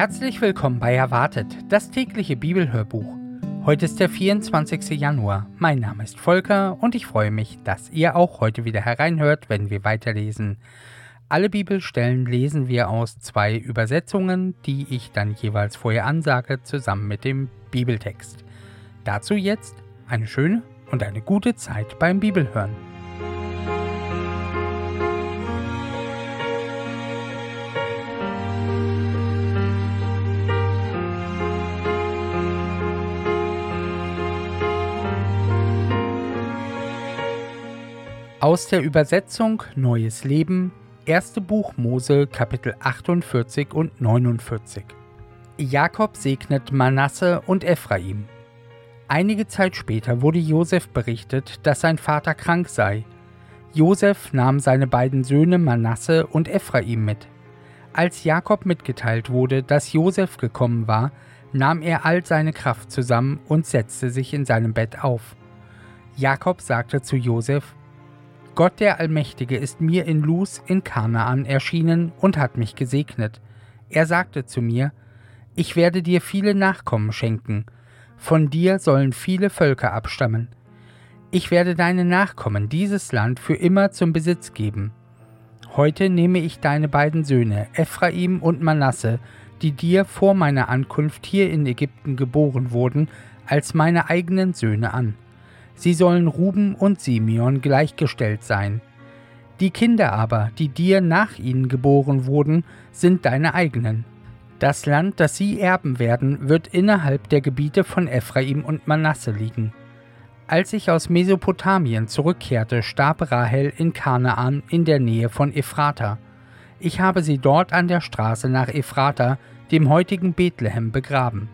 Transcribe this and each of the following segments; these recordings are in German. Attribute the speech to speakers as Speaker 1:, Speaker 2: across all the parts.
Speaker 1: Herzlich willkommen bei Erwartet, das tägliche Bibelhörbuch. Heute ist der 24. Januar. Mein Name ist Volker und ich freue mich, dass ihr auch heute wieder hereinhört, wenn wir weiterlesen. Alle Bibelstellen lesen wir aus 2 Übersetzungen, die ich dann jeweils vorher ansage, zusammen mit dem Bibeltext. Dazu jetzt eine schöne und eine gute Zeit beim Bibelhören. Aus der Übersetzung Neues Leben, 1. Buch Mose, Kapitel 48 und 49. Jakob segnet Manasse und Ephraim. Einige Zeit später wurde Josef berichtet, dass sein Vater krank sei. Josef nahm seine beiden Söhne Manasse und Ephraim mit. Als Jakob mitgeteilt wurde, dass Josef gekommen war, nahm er all seine Kraft zusammen und setzte sich in seinem Bett auf. Jakob sagte zu Josef: Gott der Allmächtige ist mir in Luz in Kanaan erschienen und hat mich gesegnet. Er sagte zu mir: Ich werde dir viele Nachkommen schenken. Von dir sollen viele Völker abstammen. Ich werde deine Nachkommen dieses Land für immer zum Besitz geben. Heute nehme ich deine beiden Söhne, Ephraim und Manasse, die dir vor meiner Ankunft hier in Ägypten geboren wurden, als meine eigenen Söhne an. Sie sollen Ruben und Simeon gleichgestellt sein. Die Kinder aber, die dir nach ihnen geboren wurden, sind deine eigenen. Das Land, das sie erben werden, wird innerhalb der Gebiete von Ephraim und Manasse liegen. Als ich aus Mesopotamien zurückkehrte, starb Rahel in Kanaan in der Nähe von Ephrata. Ich habe sie dort an der Straße nach Ephrata, dem heutigen Bethlehem, begraben.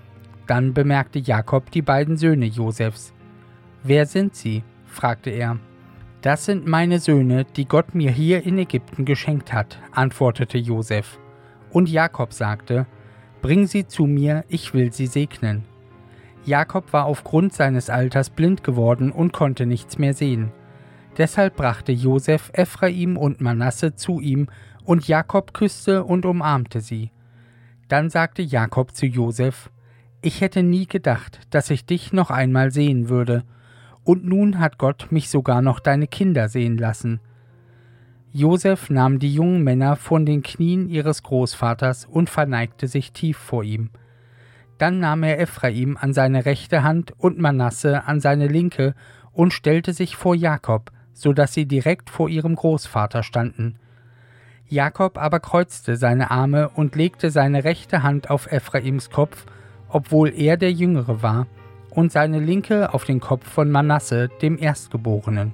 Speaker 1: Dann bemerkte Jakob die beiden Söhne Josefs. »Wer sind sie?« fragte er. »Das sind meine Söhne, die Gott mir hier in Ägypten geschenkt hat«, antwortete Josef. Und Jakob sagte: »Bring sie zu mir, ich will sie segnen.« Jakob war aufgrund seines Alters blind geworden und konnte nichts mehr sehen. Deshalb brachte Josef Ephraim und Manasse zu ihm, und Jakob küsste und umarmte sie. Dann sagte Jakob zu Josef: »Ich hätte nie gedacht, dass ich dich noch einmal sehen würde. Und nun hat Gott mich sogar noch deine Kinder sehen lassen.« Josef nahm die jungen Männer von den Knien ihres Großvaters und verneigte sich tief vor ihm. Dann nahm er Ephraim an seine rechte Hand und Manasse an seine linke und stellte sich vor Jakob, so dass sie direkt vor ihrem Großvater standen. Jakob aber kreuzte seine Arme und legte seine rechte Hand auf Ephraims Kopf, obwohl er der Jüngere war, und seine linke auf den Kopf von Manasse, dem Erstgeborenen.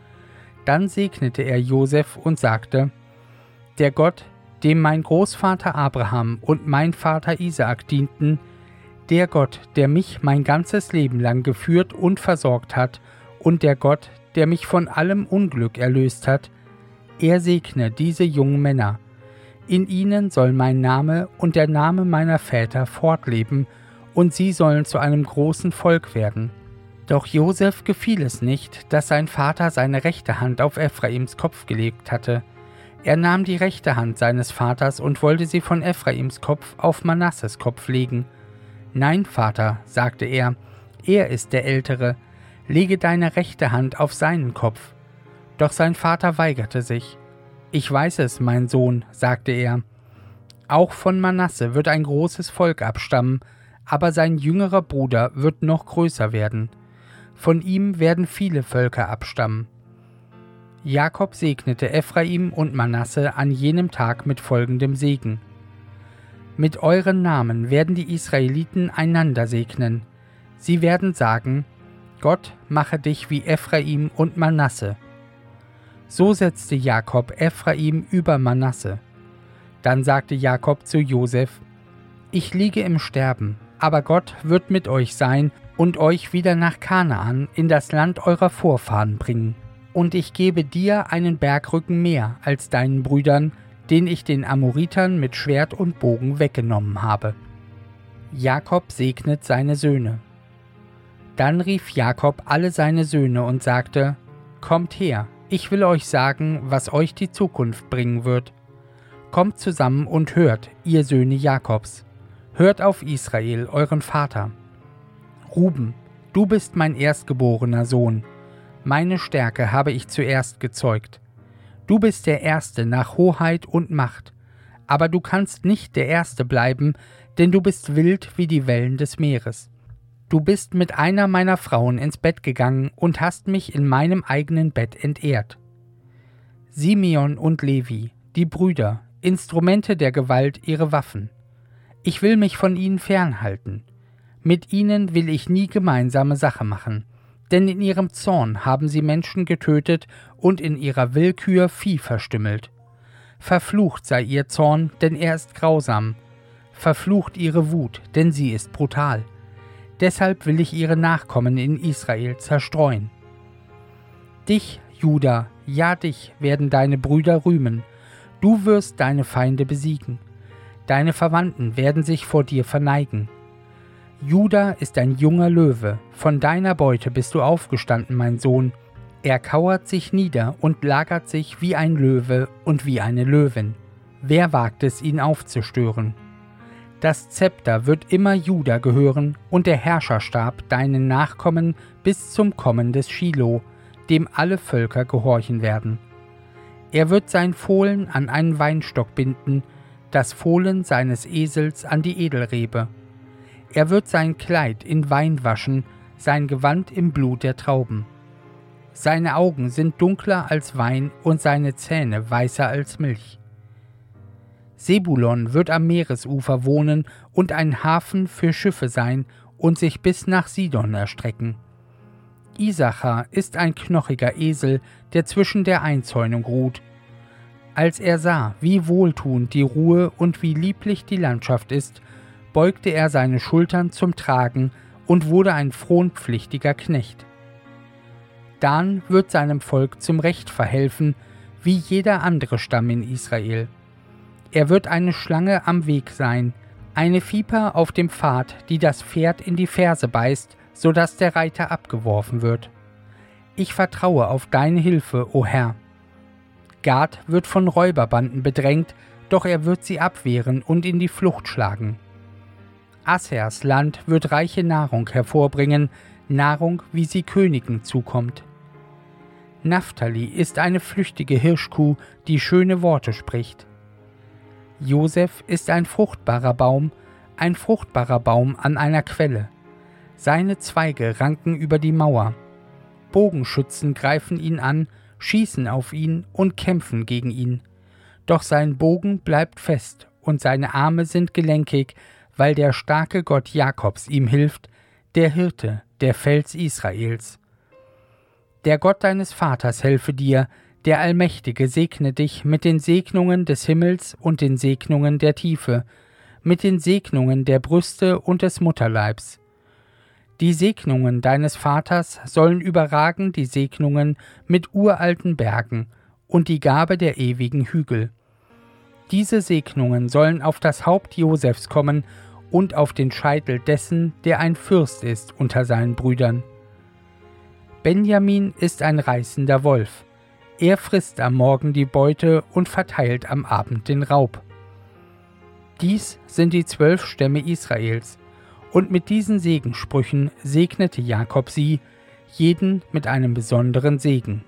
Speaker 1: Dann segnete er Josef und sagte: Der Gott, dem mein Großvater Abraham und mein Vater Isaak dienten, der Gott, der mich mein ganzes Leben lang geführt und versorgt hat, und der Gott, der mich von allem Unglück erlöst hat, er segne diese jungen Männer. In ihnen soll mein Name und der Name meiner Väter fortleben, und sie sollen zu einem großen Volk werden. Doch Josef gefiel es nicht, dass sein Vater seine rechte Hand auf Ephraims Kopf gelegt hatte. Er nahm die rechte Hand seines Vaters und wollte sie von Ephraims Kopf auf Manasses Kopf legen. »Nein, Vater«, sagte er ist der Ältere, lege deine rechte Hand auf seinen Kopf. Doch sein Vater weigerte sich. »Ich weiß es, mein Sohn«, sagte er. »Auch von Manasse wird ein großes Volk abstammen, aber sein jüngerer Bruder wird noch größer werden. Von ihm werden viele Völker abstammen.« Jakob segnete Ephraim und Manasse an jenem Tag mit folgendem Segen: Mit euren Namen werden die Israeliten einander segnen. Sie werden sagen: Gott mache dich wie Ephraim und Manasse. So setzte Jakob Ephraim über Manasse. Dann sagte Jakob zu Josef: Ich liege im Sterben, aber Gott wird mit euch sein und euch wieder nach Kanaan in das Land eurer Vorfahren bringen. Und ich gebe dir einen Bergrücken mehr als deinen Brüdern, den ich den Amoritern mit Schwert und Bogen weggenommen habe. Jakob segnet seine Söhne. Dann rief Jakob alle seine Söhne und sagte: Kommt her, ich will euch sagen, was euch die Zukunft bringen wird. Kommt zusammen und hört, ihr Söhne Jakobs. Hört auf Israel, euren Vater. Ruben, du bist mein erstgeborener Sohn. Meine Stärke habe ich zuerst gezeugt. Du bist der Erste nach Hoheit und Macht. Aber du kannst nicht der Erste bleiben, denn du bist wild wie die Wellen des Meeres. Du bist mit einer meiner Frauen ins Bett gegangen und hast mich in meinem eigenen Bett entehrt. Simeon und Levi, die Brüder, Instrumente der Gewalt, ihre Waffen. Ich will mich von ihnen fernhalten. Mit ihnen will ich nie gemeinsame Sache machen, denn in ihrem Zorn haben sie Menschen getötet und in ihrer Willkür Vieh verstümmelt. Verflucht sei ihr Zorn, denn er ist grausam. Verflucht ihre Wut, denn sie ist brutal. Deshalb will ich ihre Nachkommen in Israel zerstreuen. Dich, Juda, ja dich werden deine Brüder rühmen. Du wirst deine Feinde besiegen. Deine Verwandten werden sich vor dir verneigen. Juda ist ein junger Löwe. Von deiner Beute bist du aufgestanden, mein Sohn. Er kauert sich nieder und lagert sich wie ein Löwe und wie eine Löwin. Wer wagt es, ihn aufzustören? Das Zepter wird immer Juda gehören und der Herrscherstab deinen Nachkommen bis zum Kommen des Schilo, dem alle Völker gehorchen werden. Er wird sein Fohlen an einen Weinstock binden, das Fohlen seines Esels an die Edelrebe. Er wird sein Kleid in Wein waschen, sein Gewand im Blut der Trauben. Seine Augen sind dunkler als Wein und seine Zähne weißer als Milch. Sebulon wird am Meeresufer wohnen und ein Hafen für Schiffe sein und sich bis nach Sidon erstrecken. Isachar ist ein knochiger Esel, der zwischen der Einzäunung ruht. Als er sah, wie wohltuend die Ruhe und wie lieblich die Landschaft ist, beugte er seine Schultern zum Tragen und wurde ein fronpflichtiger Knecht. Dan wird seinem Volk zum Recht verhelfen, wie jeder andere Stamm in Israel. Er wird eine Schlange am Weg sein, eine Viper auf dem Pfad, die das Pferd in die Ferse beißt, so dass der Reiter abgeworfen wird. Ich vertraue auf deine Hilfe, o Herr. Gad wird von Räuberbanden bedrängt, doch er wird sie abwehren und in die Flucht schlagen. Assers Land wird reiche Nahrung hervorbringen, Nahrung, wie sie Königen zukommt. Naphtali ist eine flüchtige Hirschkuh, die schöne Worte spricht. Josef ist ein fruchtbarer Baum an einer Quelle. Seine Zweige ranken über die Mauer. Bogenschützen greifen ihn an, schießen auf ihn und kämpfen gegen ihn. Doch sein Bogen bleibt fest und seine Arme sind gelenkig, weil der starke Gott Jakobs ihm hilft, der Hirte, der Fels Israels. Der Gott deines Vaters helfe dir, der Allmächtige segne dich mit den Segnungen des Himmels und den Segnungen der Tiefe, mit den Segnungen der Brüste und des Mutterleibs. Die Segnungen deines Vaters sollen überragen die Segnungen mit uralten Bergen und die Gabe der ewigen Hügel. Diese Segnungen sollen auf das Haupt Josefs kommen und auf den Scheitel dessen, der ein Fürst ist unter seinen Brüdern. Benjamin ist ein reißender Wolf. Er frisst am Morgen die Beute und verteilt am Abend den Raub. Dies sind die 12 Stämme Israels, und mit diesen Segenssprüchen segnete Jakob sie, jeden mit einem besonderen Segen.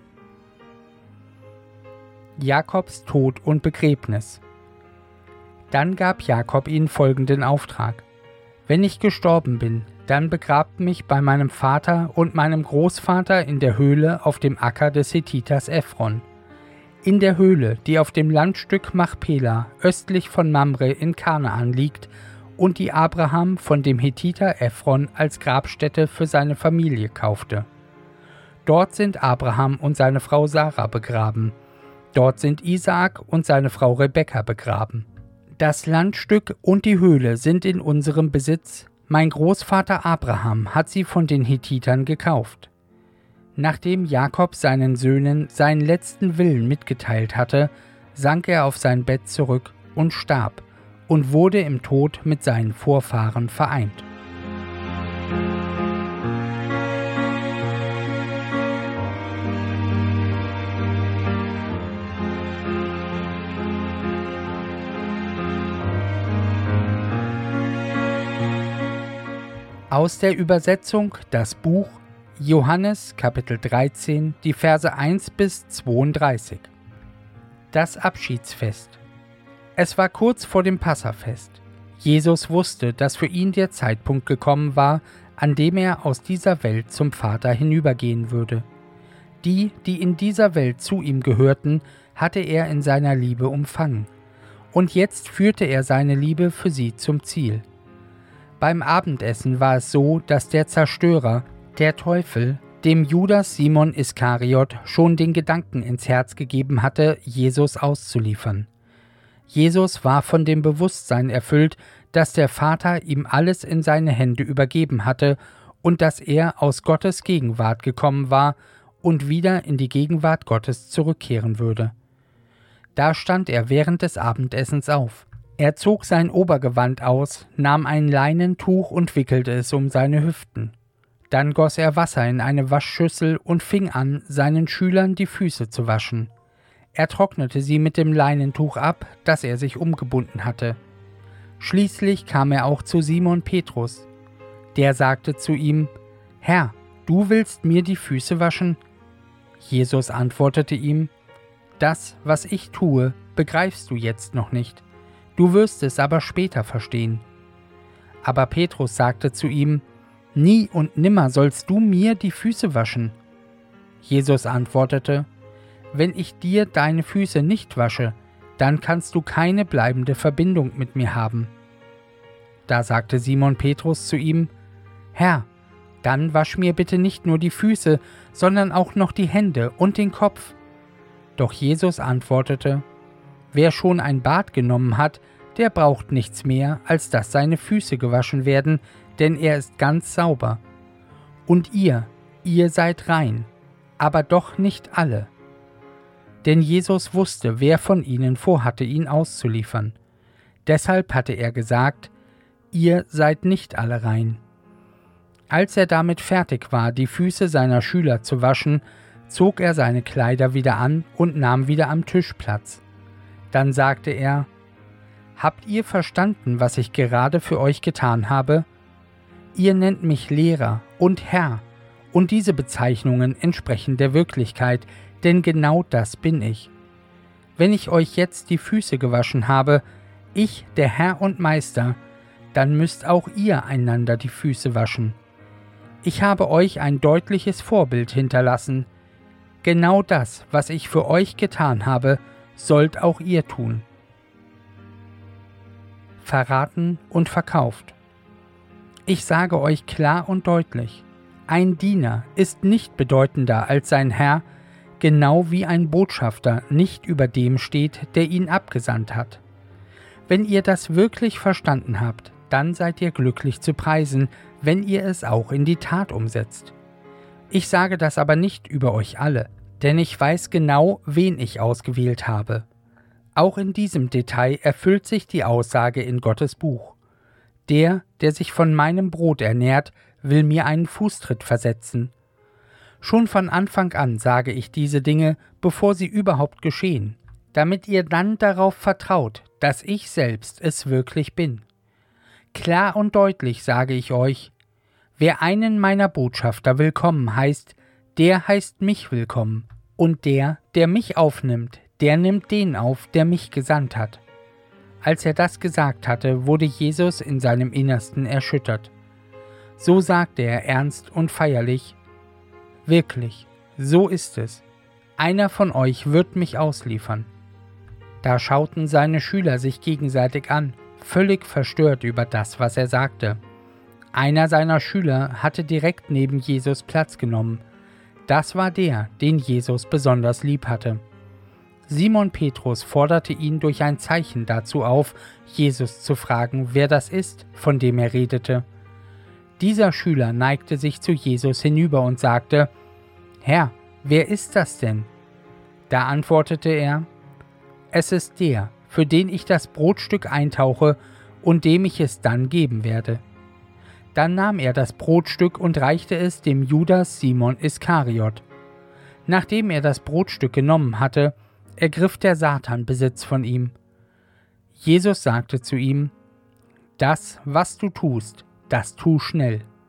Speaker 1: Jakobs Tod und Begräbnis. Dann gab Jakob ihnen folgenden Auftrag: Wenn ich gestorben bin, dann begrabt mich bei meinem Vater und meinem Großvater in der Höhle auf dem Acker des Hethiters Ephron. In der Höhle, die auf dem Landstück Machpela östlich von Mamre in Kanaan liegt und die Abraham von dem Hethiter Ephron als Grabstätte für seine Familie kaufte. Dort sind Abraham und seine Frau Sarah begraben. Dort sind Isaak und seine Frau Rebekka begraben. Das Landstück und die Höhle sind in unserem Besitz. Mein Großvater Abraham hat sie von den Hethitern gekauft. Nachdem Jakob seinen Söhnen seinen letzten Willen mitgeteilt hatte, sank er auf sein Bett zurück und starb und wurde im Tod mit seinen Vorfahren vereint. Aus der Übersetzung das Buch Johannes Kapitel 13, die Verse 1 bis 32. Das Abschiedsfest. Es war kurz vor dem Passafest. Jesus wusste, dass für ihn der Zeitpunkt gekommen war, an dem er aus dieser Welt zum Vater hinübergehen würde. Die in dieser Welt zu ihm gehörten, hatte er in seiner Liebe umfangen. Und jetzt führte er seine Liebe für sie zum Ziel. Beim Abendessen war es so, dass der Zerstörer, der Teufel, dem Judas Simon Iskariot schon den Gedanken ins Herz gegeben hatte, Jesus auszuliefern. Jesus war von dem Bewusstsein erfüllt, dass der Vater ihm alles in seine Hände übergeben hatte und dass er aus Gottes Gegenwart gekommen war und wieder in die Gegenwart Gottes zurückkehren würde. Da stand er während des Abendessens auf. Er zog sein Obergewand aus, nahm ein Leinentuch und wickelte es um seine Hüften. Dann goss er Wasser in eine Waschschüssel und fing an, seinen Schülern die Füße zu waschen. Er trocknete sie mit dem Leinentuch ab, das er sich umgebunden hatte. Schließlich kam er auch zu Simon Petrus. Der sagte zu ihm: »Herr, du willst mir die Füße waschen?« Jesus antwortete ihm: »Das, was ich tue, begreifst du jetzt noch nicht. Du wirst es aber später verstehen.« Aber Petrus sagte zu ihm: »Nie und nimmer sollst du mir die Füße waschen.« Jesus antwortete: »Wenn ich dir deine Füße nicht wasche, dann kannst du keine bleibende Verbindung mit mir haben.« Da sagte Simon Petrus zu ihm: »Herr, dann wasch mir bitte nicht nur die Füße, sondern auch noch die Hände und den Kopf.« Doch Jesus antwortete: »Wer schon ein Bad genommen hat, der braucht nichts mehr, als dass seine Füße gewaschen werden, denn er ist ganz sauber. Und ihr seid rein, aber doch nicht alle.« Denn Jesus wusste, wer von ihnen vorhatte, ihn auszuliefern. Deshalb hatte er gesagt: »Ihr seid nicht alle rein.« Als er damit fertig war, die Füße seiner Schüler zu waschen, zog er seine Kleider wieder an und nahm wieder am Tisch Platz. Dann sagte er: »Habt ihr verstanden, was ich gerade für euch getan habe? Ihr nennt mich Lehrer und Herr, und diese Bezeichnungen entsprechen der Wirklichkeit, denn genau das bin ich. Wenn ich euch jetzt die Füße gewaschen habe, ich, der Herr und Meister, dann müsst auch ihr einander die Füße waschen. Ich habe euch ein deutliches Vorbild hinterlassen. Genau das, was ich für euch getan habe, sollt auch ihr tun.« Verraten und verkauft. Ich sage euch klar und deutlich: Ein Diener ist nicht bedeutender als sein Herr, genau wie ein Botschafter nicht über dem steht, der ihn abgesandt hat. Wenn ihr das wirklich verstanden habt, dann seid ihr glücklich zu preisen, wenn ihr es auch in die Tat umsetzt. Ich sage das aber nicht über euch alle, denn ich weiß genau, wen ich ausgewählt habe. Auch in diesem Detail erfüllt sich die Aussage in Gottes Buch: Der sich von meinem Brot ernährt, will mir einen Fußtritt versetzen. Schon von Anfang an sage ich diese Dinge, bevor sie überhaupt geschehen, damit ihr dann darauf vertraut, dass ich selbst es wirklich bin. Klar und deutlich sage ich euch: Wer einen meiner Botschafter willkommen heißt, der heißt mich willkommen. Und der mich aufnimmt, der nimmt den auf, der mich gesandt hat.« Als er das gesagt hatte, wurde Jesus in seinem Innersten erschüttert. So sagte er ernst und feierlich: »Wirklich, so ist es. Einer von euch wird mich ausliefern.« Da schauten seine Schüler sich gegenseitig an, völlig verstört über das, was er sagte. Einer seiner Schüler hatte direkt neben Jesus Platz genommen. Das war der, den Jesus besonders lieb hatte. Simon Petrus forderte ihn durch ein Zeichen dazu auf, Jesus zu fragen, wer das ist, von dem er redete. Dieser Schüler neigte sich zu Jesus hinüber und sagte: »Herr, wer ist das denn?« Da antwortete er: »Es ist der, für den ich das Brotstück eintauche und dem ich es dann geben werde.« Dann nahm er das Brotstück und reichte es dem Judas Simon Iskariot. Nachdem er das Brotstück genommen hatte, ergriff der Satan Besitz von ihm. Jesus sagte zu ihm: »Das, was du tust, das tu schnell.«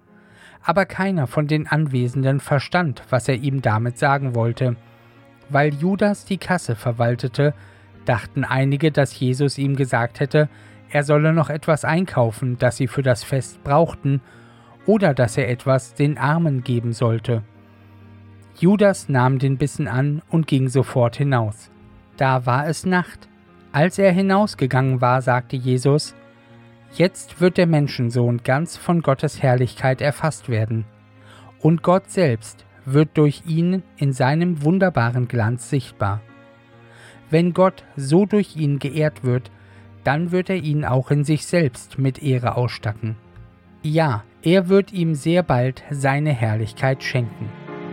Speaker 1: aber keiner von den Anwesenden verstand, was er ihm damit sagen wollte. Weil Judas die Kasse verwaltete, dachten einige, dass Jesus ihm gesagt hätte, er solle noch etwas einkaufen, das sie für das Fest brauchten, oder dass er etwas den Armen geben sollte. Judas nahm den Bissen an und ging sofort hinaus. Da war es Nacht. Als er hinausgegangen war, sagte Jesus: Jetzt wird der Menschensohn ganz von Gottes Herrlichkeit erfasst werden, und Gott selbst wird durch ihn in seinem wunderbaren Glanz sichtbar. Wenn Gott so durch ihn geehrt wird, dann wird er ihn auch in sich selbst mit Ehre ausstatten. Ja, er wird ihm sehr bald seine Herrlichkeit schenken.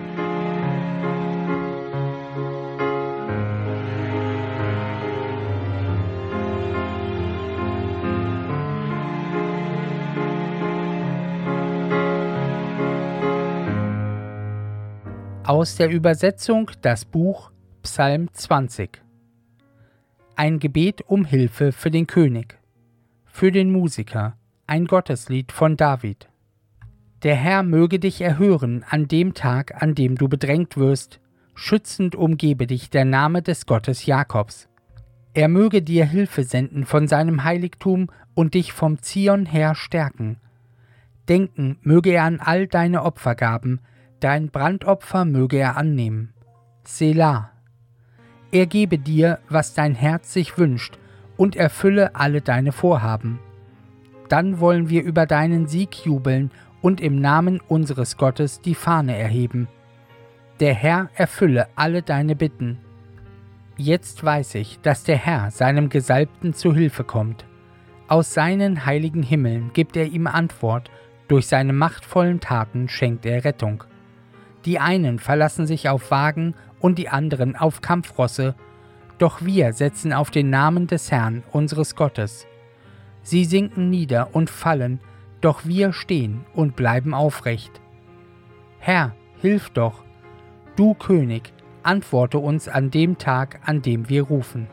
Speaker 1: Aus der Übersetzung das Buch Psalm 20. Ein Gebet um Hilfe für den König. Für den Musiker. Ein Gotteslied von David. Der Herr möge dich erhören an dem Tag, an dem du bedrängt wirst. Schützend umgebe dich der Name des Gottes Jakobs. Er möge dir Hilfe senden von seinem Heiligtum und dich vom Zion her stärken. Denken möge er an all deine Opfergaben, dein Brandopfer möge er annehmen. Selah. Er gebe dir, was dein Herz sich wünscht, und erfülle alle deine Vorhaben. Dann wollen wir über deinen Sieg jubeln und im Namen unseres Gottes die Fahne erheben. Der Herr erfülle alle deine Bitten. Jetzt weiß ich, dass der Herr seinem Gesalbten zu Hilfe kommt. Aus seinen heiligen Himmeln gibt er ihm Antwort, durch seine machtvollen Taten schenkt er Rettung. Die einen verlassen sich auf Wagen und die anderen auf Kampfrosse, doch wir setzen auf den Namen des Herrn, unseres Gottes. Sie sinken nieder und fallen, doch wir stehen und bleiben aufrecht. Herr, hilf doch! Du König, antworte uns an dem Tag, an dem wir rufen.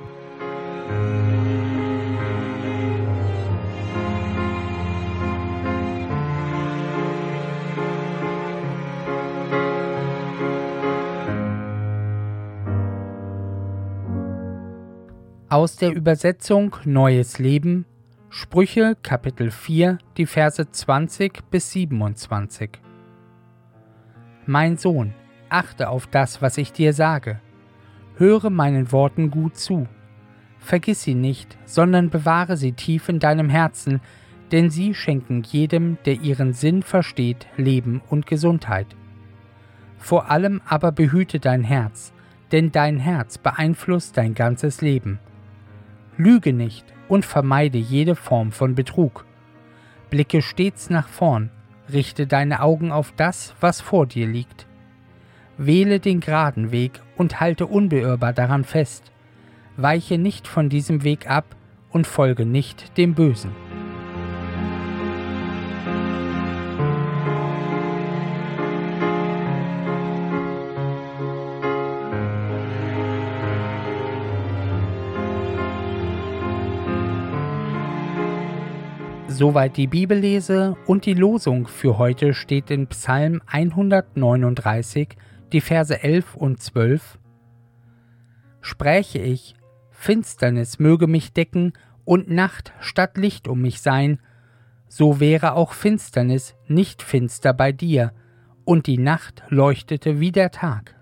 Speaker 1: Aus der Übersetzung Neues Leben, Sprüche Kapitel 4, die Verse 20 bis 27. Mein Sohn, achte auf das, was ich dir sage. Höre meinen Worten gut zu. Vergiss sie nicht, sondern bewahre sie tief in deinem Herzen, denn sie schenken jedem, der ihren Sinn versteht, Leben und Gesundheit. Vor allem aber behüte dein Herz, denn dein Herz beeinflusst dein ganzes Leben. Lüge nicht und vermeide jede Form von Betrug. Blicke stets nach vorn, richte deine Augen auf das, was vor dir liegt. Wähle den geraden Weg und halte unbeirrbar daran fest. Weiche nicht von diesem Weg ab und folge nicht dem Bösen. Soweit die Bibellese und die Losung für heute steht in Psalm 139, die Verse 11 und 12. Spräche ich, Finsternis möge mich decken und Nacht statt Licht um mich sein, so wäre auch Finsternis nicht finster bei dir, und die Nacht leuchtete wie der Tag.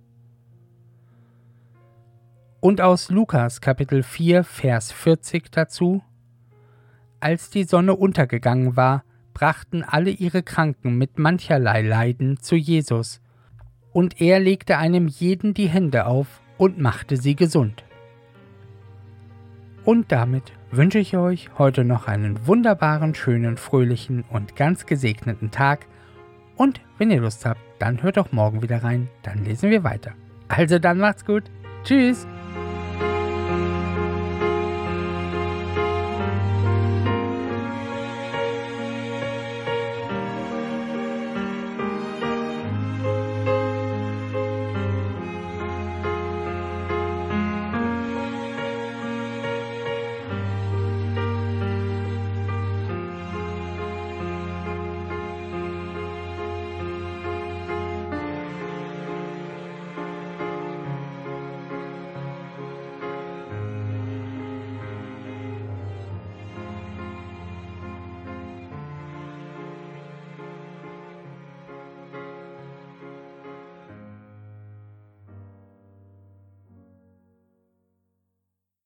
Speaker 1: Und aus Lukas Kapitel 4, Vers 40 dazu: Als die Sonne untergegangen war, brachten alle ihre Kranken mit mancherlei Leiden zu Jesus, und er legte einem jeden die Hände auf und machte sie gesund. Und damit wünsche ich euch heute noch einen wunderbaren, schönen, fröhlichen und ganz gesegneten Tag. Und wenn ihr Lust habt, dann hört doch morgen wieder rein, dann lesen wir weiter. Also dann macht's gut. Tschüss!